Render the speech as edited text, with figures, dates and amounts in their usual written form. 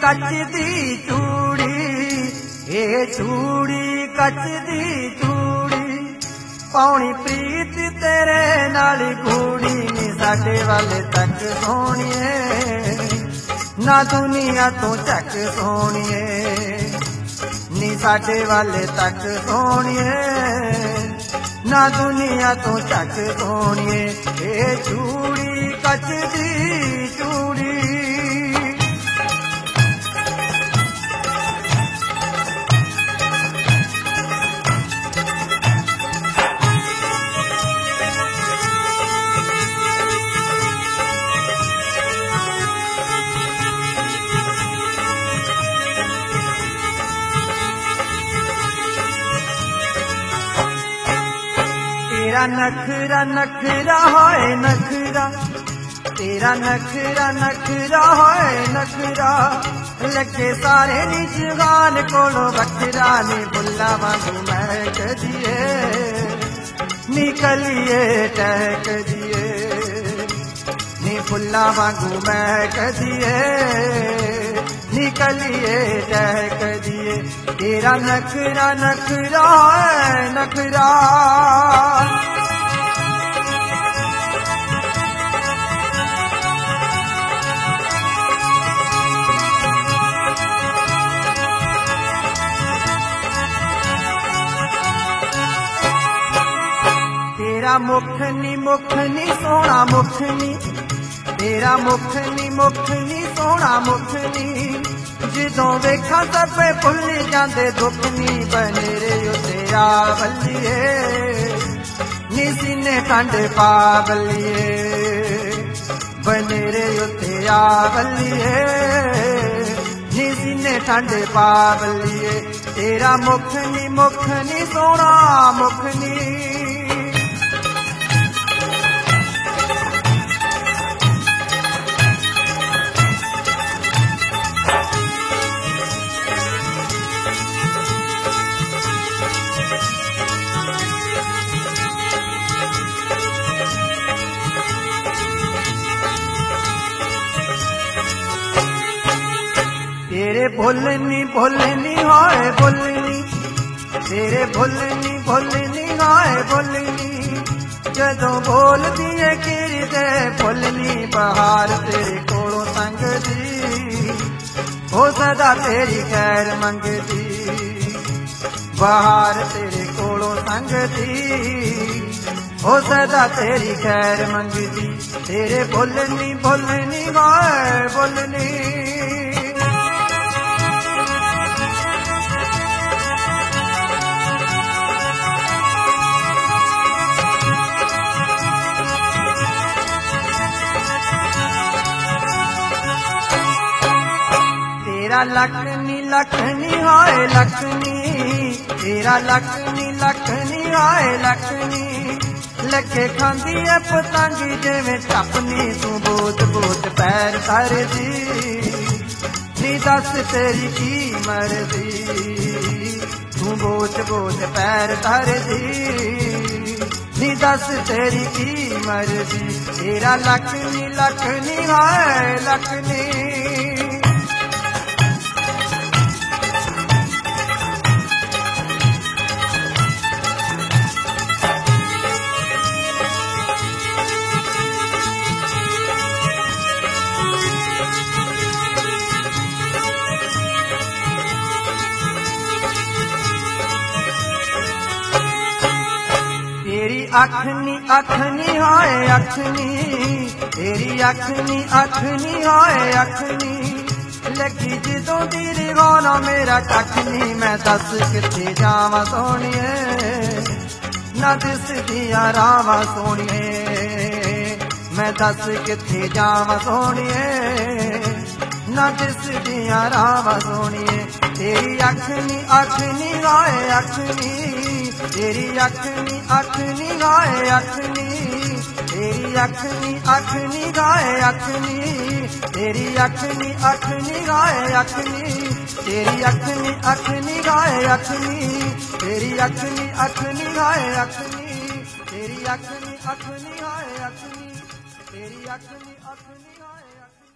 ਕੱਚ ਦੀ ਚੂੜੀ, ਇਹ ਚੂੜੀ ਕੱਚ ਦੀ ਚੂੜੀ, ਪਾਉਣੀ ਪ੍ਰੀਤ ਤੇਰੇ ਨਾਲ ਗੂੜੀ ਨੀ ਸਾਡੇ ਵੱਲ ਤੱਕ ਸੋਹਣੀਏ, ਨਾ ਦੁਨੀਆ ਤੋਂ ਚੱਕ ਸੋਹਣੀਏ ਨੀ ਸਾਡੇ ਵੱਲ ਤੱਕ ਸੋਹਣੀਏ, ਨਾ ਦੁਨੀਆ ਤੋਂ ਚੱਕ ਸੋਹਣੀਏ। ਇਹ ਚੂੜੀ ਕੱਚ ਦੀ ਚੂੜੀ, तेरा नखरा नखरा होए नखरा, तेरा नखरा नखरा होए नखरा, लगे सारे नी जगान कोलो बखरा नी बुला वांगू महक दिए, निकलिए टहक दिए नी बुला वांगू महक दिए, निकलिए टहक दिए। तेरा नखरा नखरा है नखरा, तेरा मुखनी मुखनी सोना मुखनी, तेरा मुखनी मुखनी सोना मुखनी, ਜਦੋਂ ਵੇਖਾਂ ਸਭੇ ਭੁੱਲ ਜਾਂਦੇ ਦੁੱਖਨੀ, ਬਨੇਰੇ ਉੱਤੇ ਆ ਬੱਲੀਏ ਨੀ ਸੀਨੇ ਠੰਡ ਪਾ ਬੱਲੀਏ, ਬਨੇਰੇ ਉੱਤੇ ਆ ਬੱਲੀਏ ਨੀ ਸੀਨੇ ਠੰਡ ਪਾ ਬੱਲੀਏ। ਤੇਰਾ ਮੁਖਨੀ ਮੁਖਨੀ ਸੋਹਣਾ ਮੁਖਨੀ, तेरे भुलनी भुलनी हाय भुलनी, तेरे भुलनी भुलनी हाय भुलनी, जदों बोलदी है किरदे भुलनी, बहार तेरे कोलों संगदी, हो सदा तेरी खैर मंगदी, बहार तेरे कोलों संगदी, हो सदा तेरी खैर मंगदी। तेरे भुलनी भुलनी हाय भुलनी, तेरा लखनी लखनी हाय लखनी, तेरा लखनी लखनी हाय लखनी, लगे खांदी है पतंगी जिवें टपनी, तू बोत बोत पैर धरदी नी दस तेरी की मरदी, तू बोत बोत पैर धरदी नी दस तेरी की मरदी। तेरा लखनी लखनी हाय लखनी, तेरी अखनी अखनी हाय अखनी, तेरी अखनी अखनी हाय अखनी, लगी जदों दी रिवाना मेरा कखनी, मैं दस किथे जावां सोहणीए ना दिसदियां रावां सोहणीए, मैं दस किथे जावां सोहणीए ना दिसदियां रावां सोहणीए। तेरी अखनी अखनी हाय अखनी, तेरी अखनी अखनी हाय अखनी, तेरी अखनी अखनी हाय अखनी, तेरी अखनी अखनी हाय अखनी, तेरी अखनी अखनी हाय अखनी, तेरी अखनी अखनी हाय अखनी, तेरी अखनी अखनी हाय अखनी, तेरी अखनी अखनी हाय अखनी।